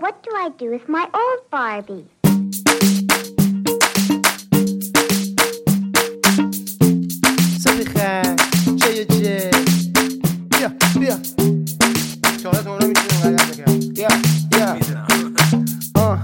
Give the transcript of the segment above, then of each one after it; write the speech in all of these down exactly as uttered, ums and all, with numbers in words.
what do I do with my old Barbie? صبیخه چه چه بیا بیا شما تو رو میتونم غلط بگم بیا بیا آه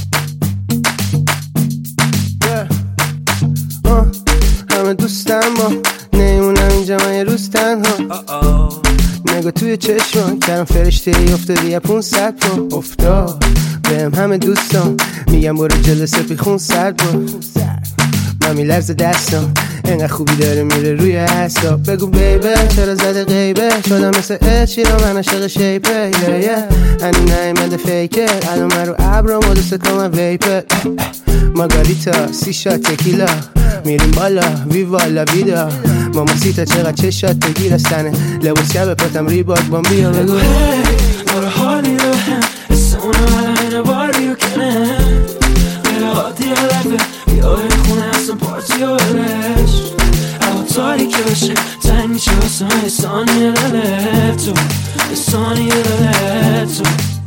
بیا آه همه دوستم ما نیمونم اینجا من یه روز تنها نگاه توی چشمان کردم فرشته ای افتادی یه پونصد پا افتاد بهم همه دوستان میگم برو جلو سپی خون سرد با من میلرز دستم اینقدر خوبی داره میره روی حساب بگو بیبه چرا زده غیبه شدم مثل اشیرا من عشق شیپه یه یه هنو نایمده فیکه الان من رو عبرم و دوست کنم ویپه ماگاریتا سی شات تکیلا میریم بالا وی والا ویدا ماما سیتا چقدر چه شات بگیر استنه لباس شب پاتم ریباک بام بیا بگو هی داره حالی رو هم حس اونو علمین باری و کنه غیر عادی علفه بیا این خونه اصلا پارتی و برش هوا تاریکه بشه تنگ میشه واسه من یه ثانیه دله تو یه ثانیه دله تو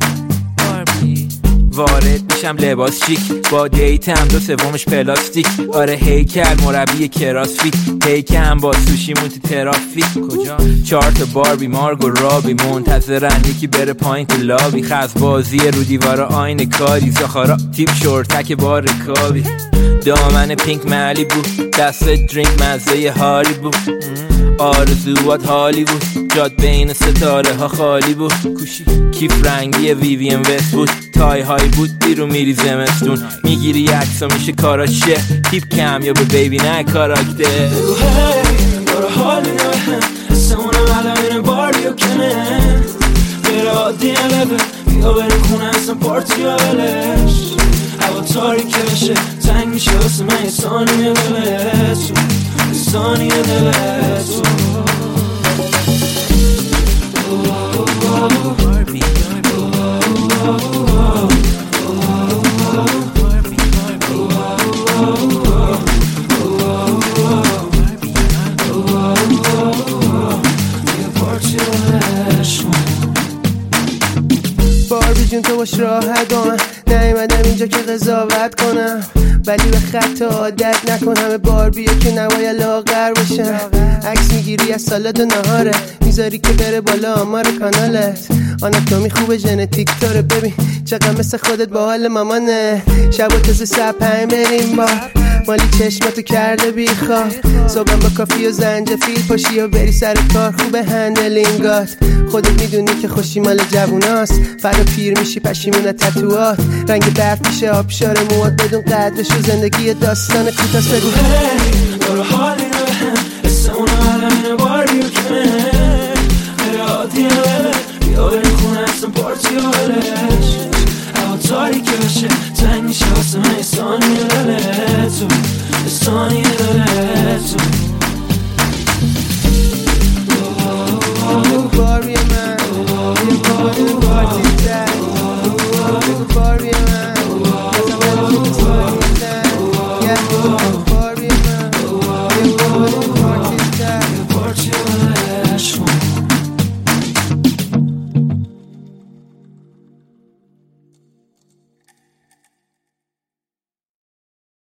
وارد میشم لباس شیک با دیتم دو سومش پلاستیک آره هیکل مربی کراسفیت هیکم با سوشیمون تو ترافیک کجا چهار تا باربی مارگ و رابی منتظرن یکی بره پایین تو لابی خز بازی رو دیوار آینه کاری زخارا تیپ شورتک بار کابی دامن پینک ملی بود دست درینک مزه هاری بود آرزوات حالی بود جاد بین ستاره ها خالی بود کوشی کیف رنگی ویوین وست بود تای های بود بیرون میری زمستون میگیری عکسا میشه کاراشه تیپ کم یا به بیبی نه کاراکتر بگو هی داره حالی رو هم حس اونم علمین باری و کنه غیر عادی علفه بیا بریم خونه اصلا پارتی و بلش هوا تاریکه بشه تنگ میشه واسه من یه ثانیه دله تو یه ثانیه دله تو باربی جون تو باش راحت با من نیومدم اینجا که قضاوت کنم ولی به خط عادت نکنم باربیه که نباید لاغر بشم عکس میگیری از سالاد و نهاره میذاری که بره بالا آمار کانالت آناتومی خوبه ژنتیک تاره ببین چقدر مثل خودت با حال مامانه شب و تازه ساعت پنج بریم بار مالی چشمتو کرده بیخواب صبحم با کافی و زنجفیل پاشی و بری سر کار خوبه هندلینگات خودت میدونی که خوشی مال جووناست فردا پیر میشی پشیمون تتوات رنگ برف میشه آبشار موات بدون قدرش و زندگی داستان کوتاست بگو هی داره حالی رو هم حس اونو علمین باری و کنه غیر عادی علفه بیا بریم خونه اصلا پارتی و بلش هوا تاریکه بشه تنگ میشه واسه من یه ثانیه دله تو یه ثانیه دله تو بگو باربی من بگو باربی پارتی زد بگو باربی من بگو باربی من